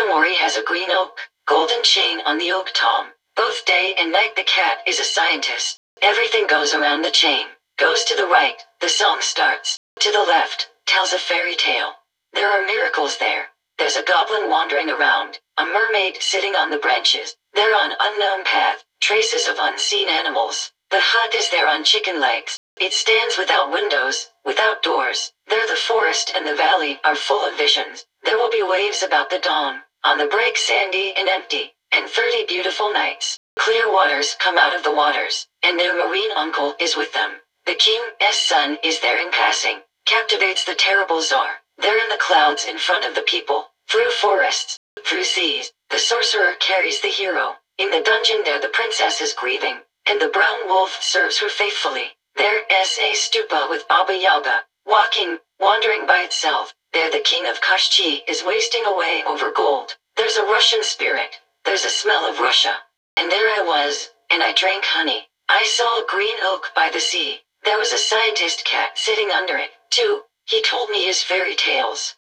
Mori has a green oak, golden chain on the oak tom. Both day and night the cat is a scientist. Everything goes around the chain. Goes to the right, the song starts. To the left, tells a fairy tale. There are miracles there. There's a goblin wandering around, a mermaid sitting on the branches. They're on unknown path, traces of unseen animals. The hut is there on chicken legs. It stands without windows, without doors. There the forest and the valley are full of visions. There will be waves about the dawn, on the break sandy and empty, and 30 beautiful nights. Clear waters come out of the waters, and their marine uncle is with them. The king's son is there in passing, captivates the terrible czar. There in the clouds in front of the people, through forests, through seas, the sorcerer carries the hero. In the dungeon there the princess is grieving, and the brown wolf serves her faithfully. There is a stupa with Baba Yaga, walking, wandering by itself. There the king of Kashchi is wasting away over gold. There's a Russian spirit, there's a smell of Russia. And there I was, and I drank honey. I saw a green oak by the sea. There was a scientist cat sitting under it, too. He told me his fairy tales.